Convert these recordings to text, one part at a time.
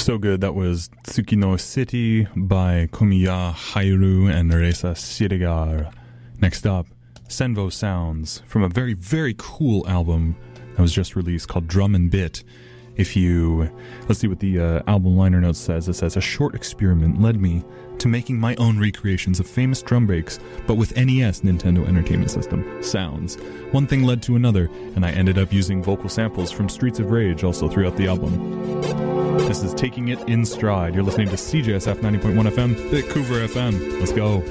So good. That was Tsukino City by Komiya Hairu and Reza Siregar. Next up, Senvo Sounds from a very, very cool album that was just released called Drum and Bit. Let's see what the album liner notes says. It says, a short experiment led me to making my own recreations of famous drum breaks, but with NES, Nintendo Entertainment System, sounds. One thing led to another, and I ended up using vocal samples from Streets of Rage also throughout the album. This is Taking It in Stride. You're listening to CJSF 90.1 FM, Vancouver FM. Let's go.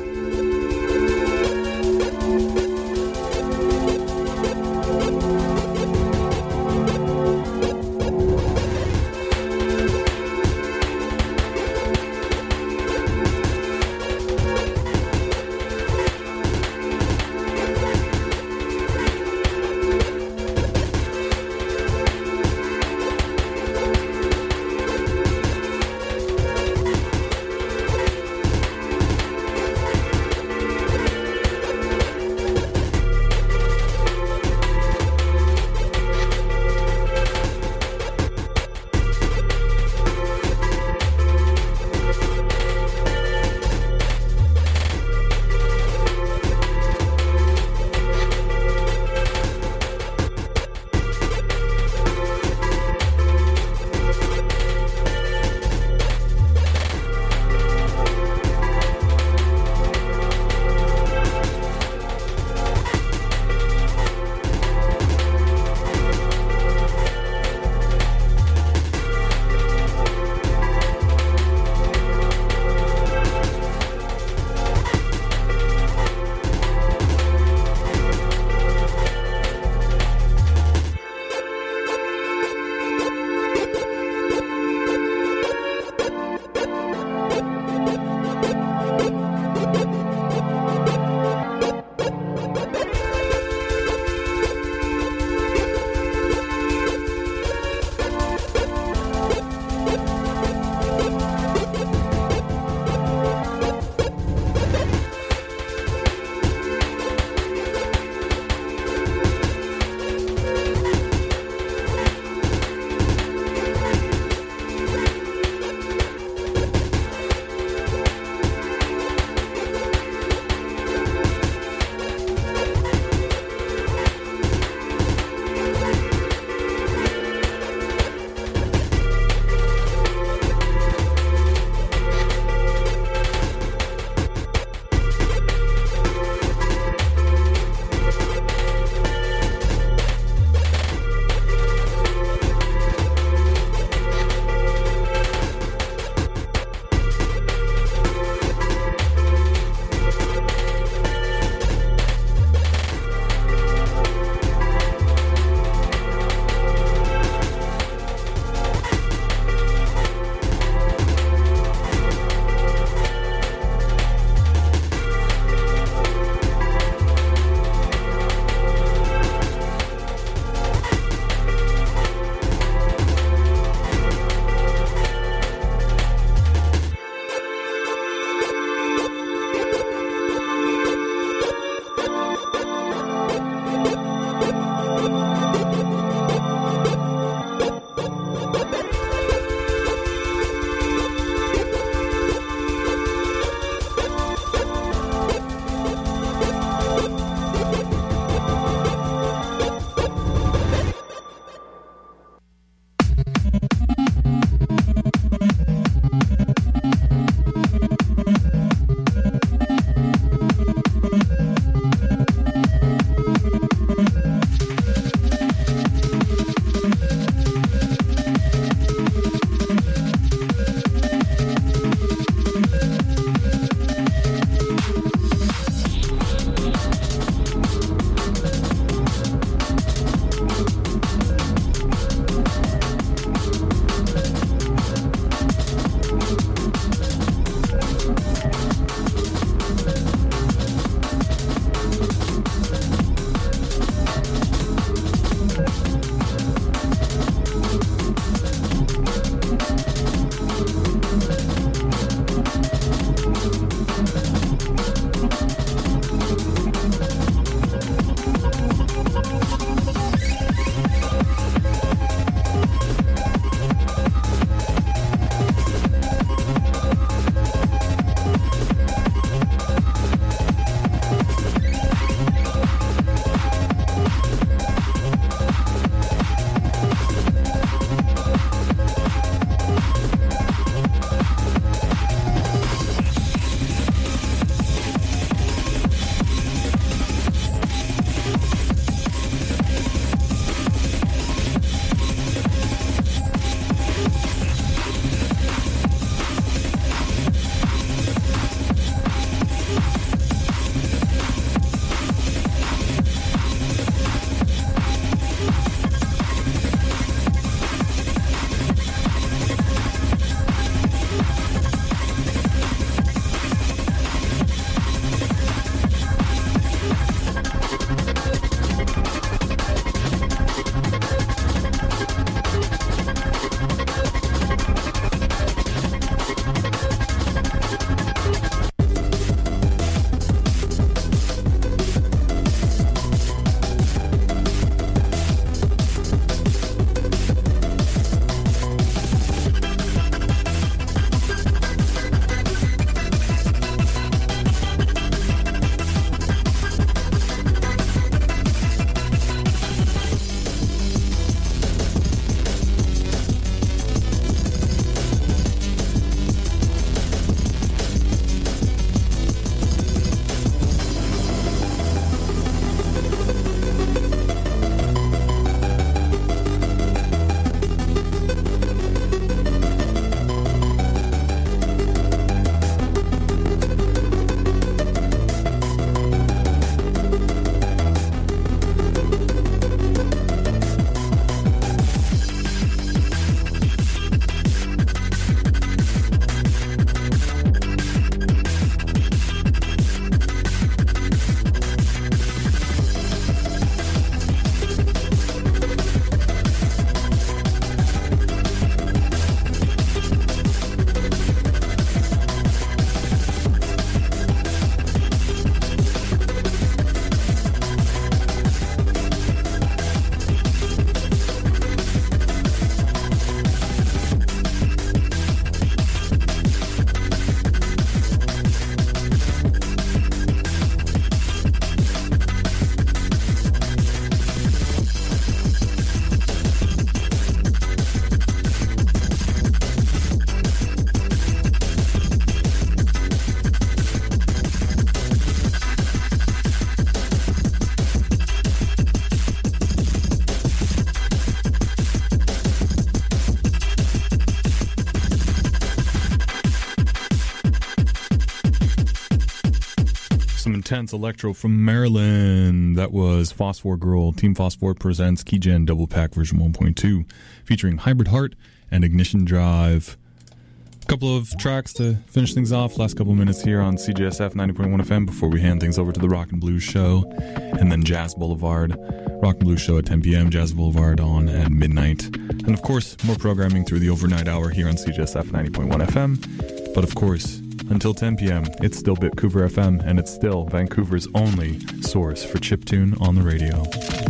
intense electro from Maryland. That was Phosphor Girl. Team Phosphor presents Keygen Double Pack version 1.2, featuring Hybrid Heart and Ignition Drive. A couple of tracks to finish things off. Last couple of minutes here on CJSF 90.1 FM before we hand things over to the Rock and Blues Show, and then Jazz Boulevard. Rock and Blues Show at 10 p.m., Jazz Boulevard on at midnight. And of course, more programming through the overnight hour here on CJSF 90.1 FM. But of course, until 10 p.m., it's still Bitcouver FM, and it's still Vancouver's only source for chiptune on the radio.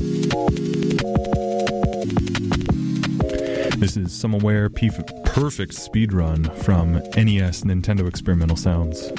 This is Some Aware Perfect Speedrun from NES Nintendo Experimental Sounds.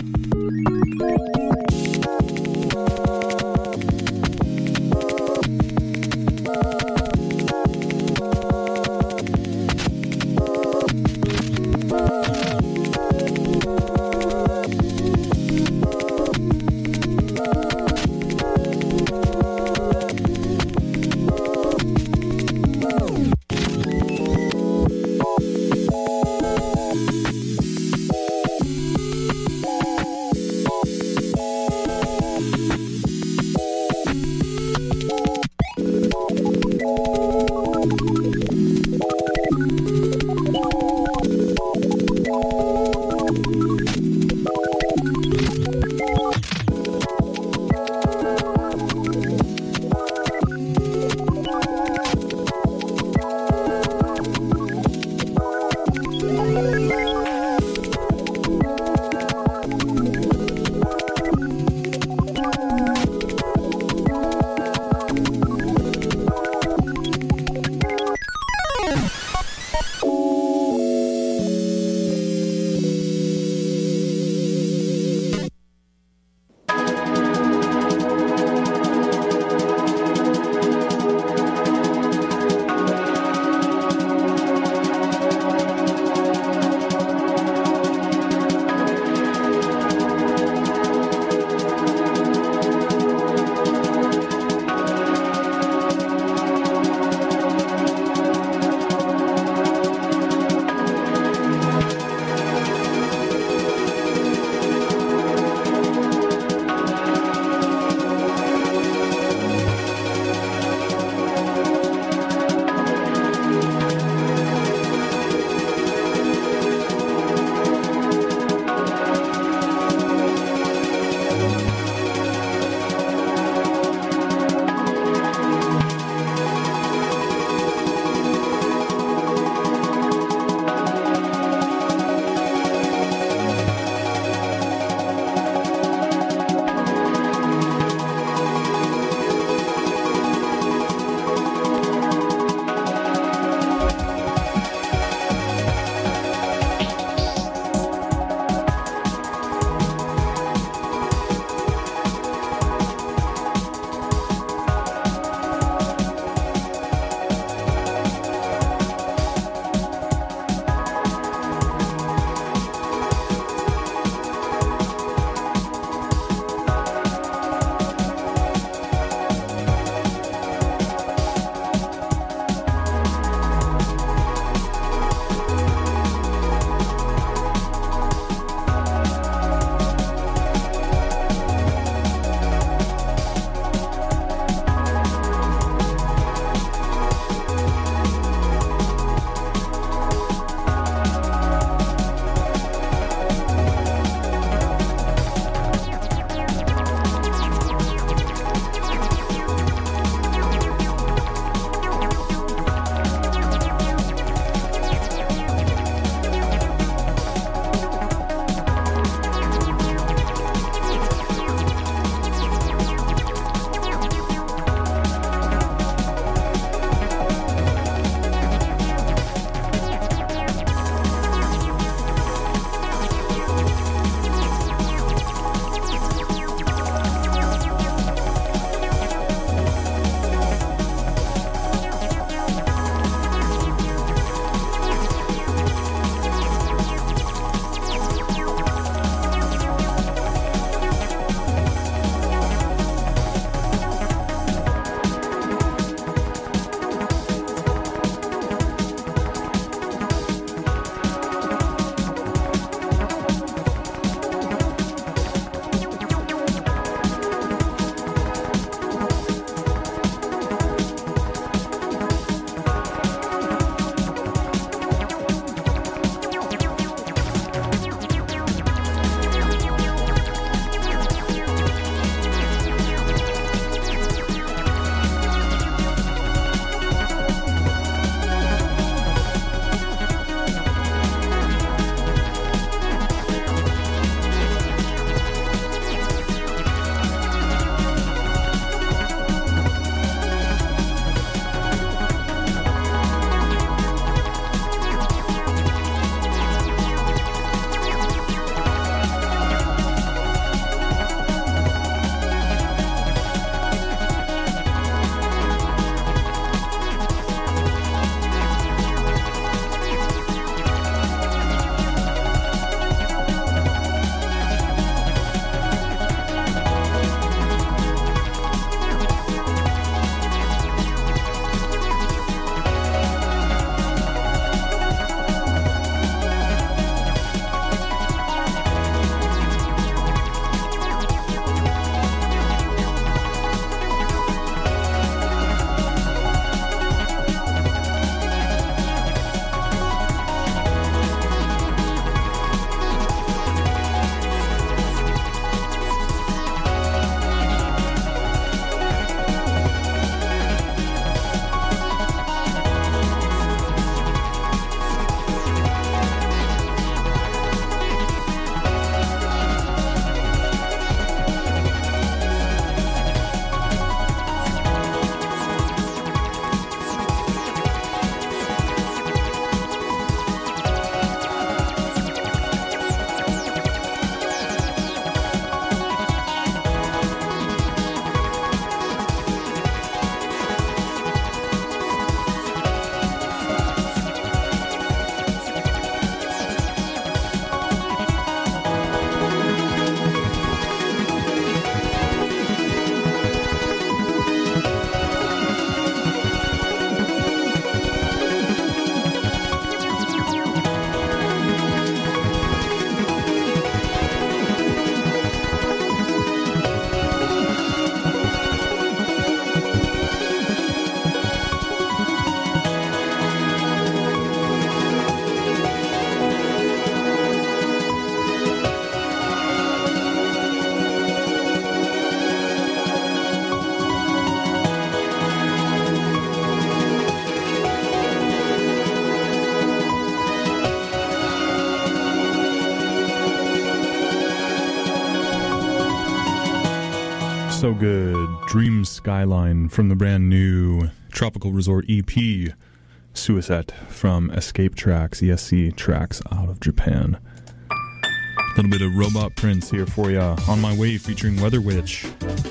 So good. Dream Skyline from the brand new Tropical Resort EP. Suicide from Escape Tracks, ESC Tracks out of Japan. A little bit of Robot Prince here for ya. On My Way featuring Weather Witch.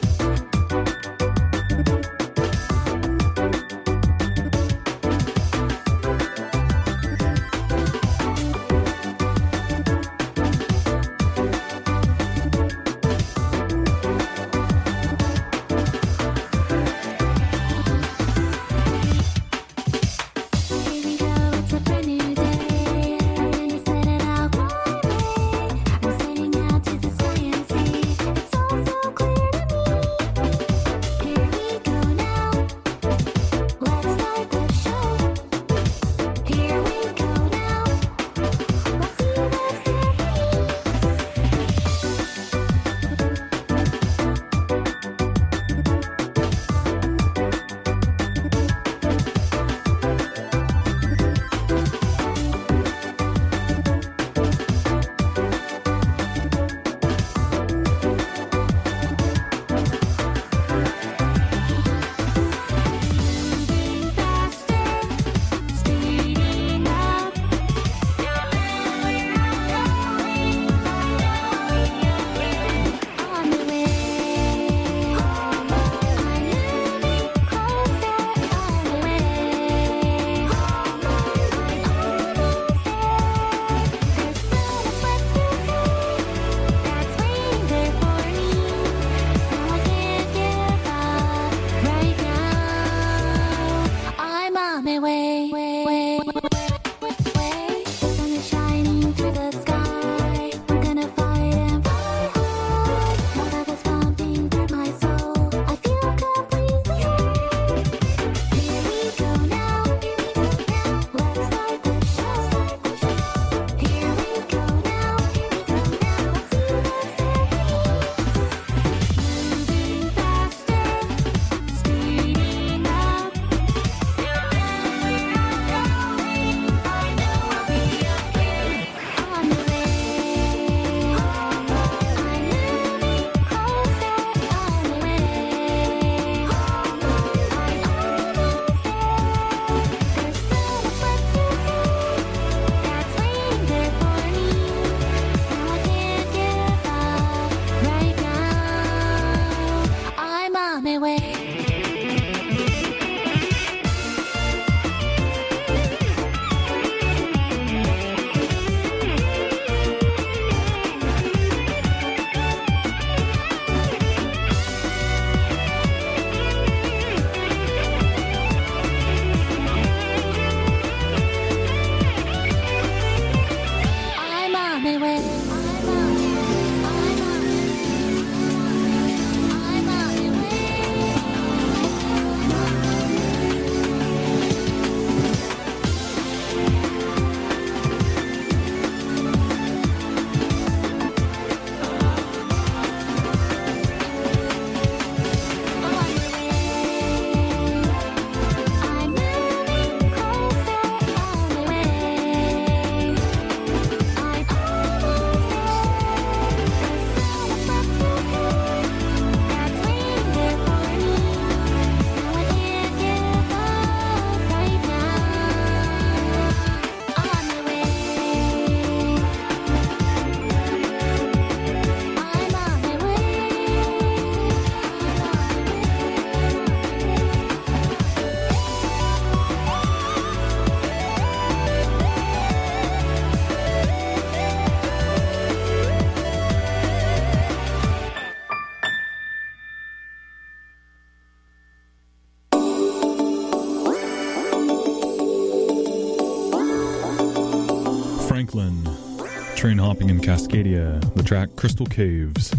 Train hopping in Cascadia, the track Crystal Caves.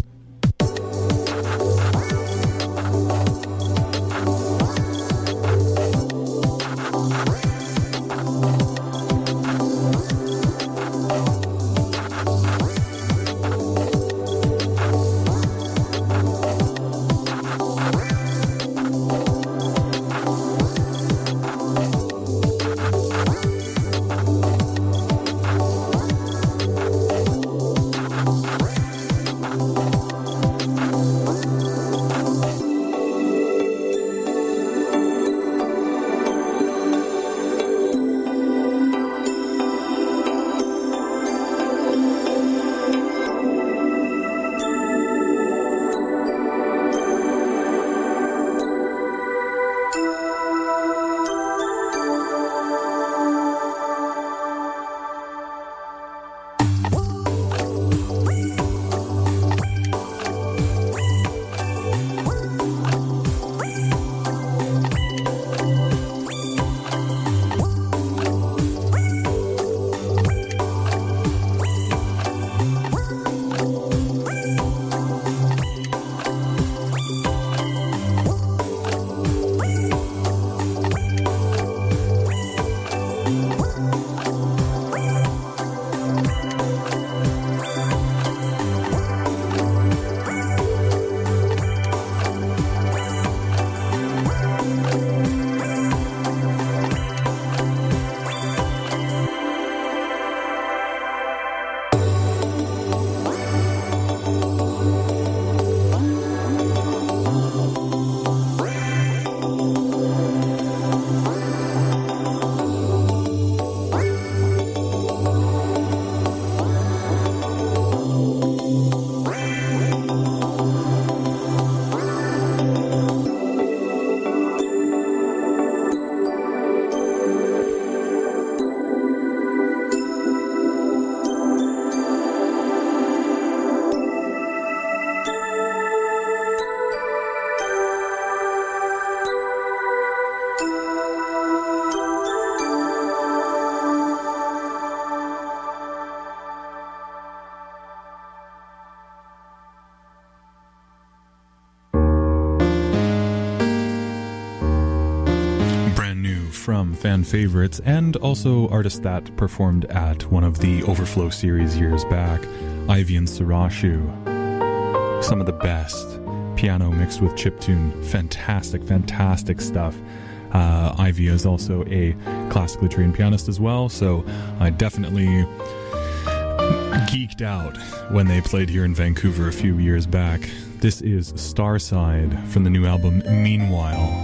From fan favorites and also artists that performed at one of the Overflow series years back, Ivy and Sarashu. Some of the best piano mixed with chiptune. Fantastic, fantastic stuff. Ivy is also a classically trained pianist as well, so I definitely geeked out when they played here in Vancouver a few years back. This is Starside from the new album Meanwhile.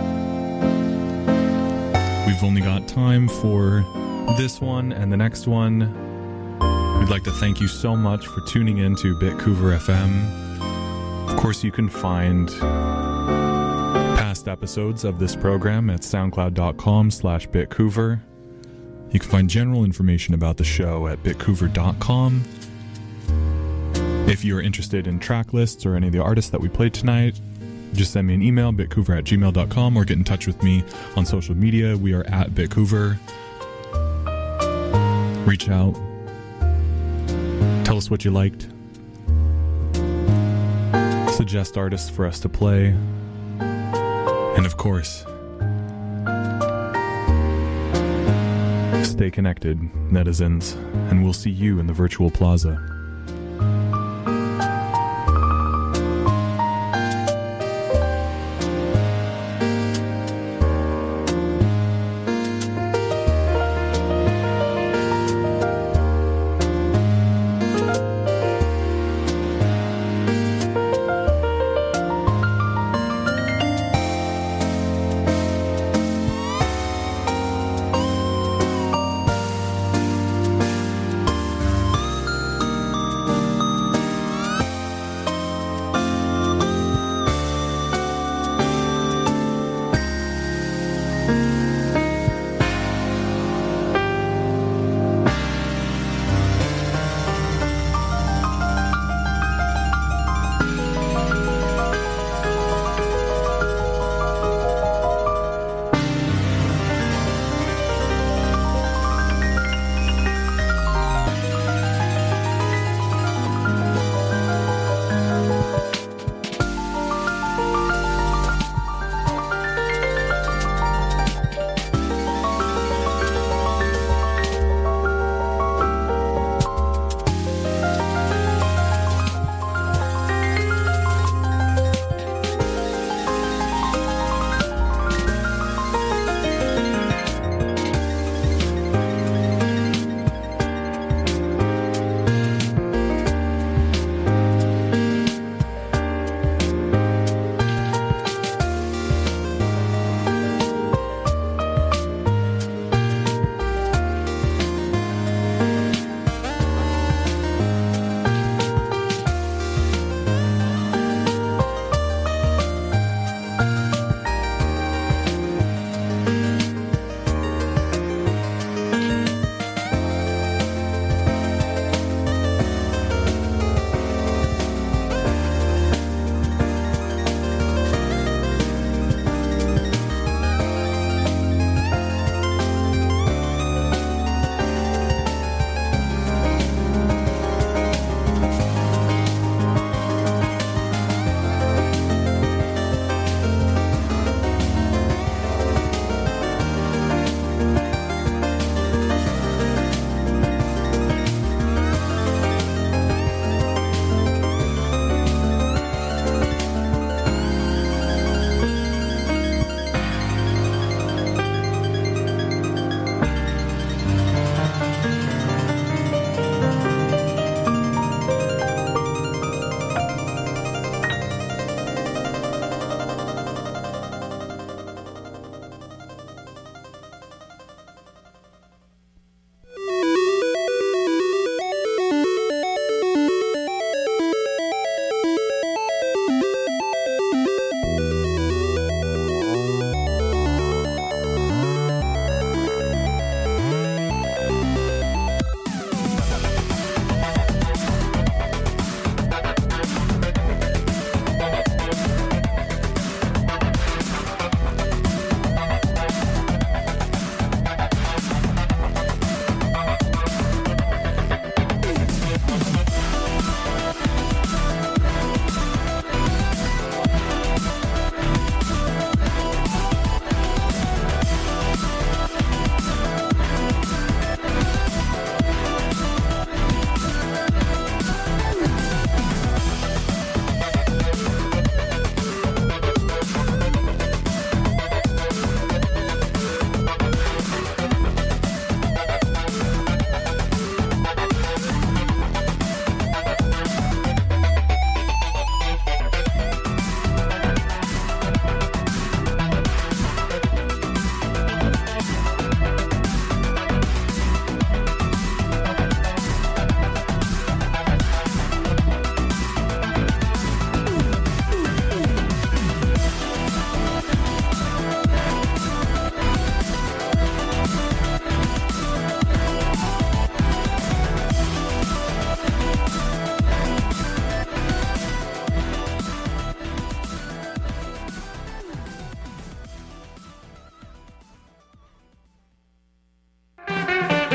We've only got time for this one and the next one. We'd like to thank you so much for tuning in to Bitcouver FM. Of course, you can find past episodes of this program at soundcloud.com/Bitcouver. You can find general information about the show at bitcouver.com. If you're interested in track lists or any of the artists that we played tonight, just send me an email, bitcouver@gmail.com, or get in touch with me on social media. We are at Bitcouver. Reach out. Tell us what you liked. Suggest artists for us to play. And of course, stay connected, netizens, and we'll see you in the virtual plaza.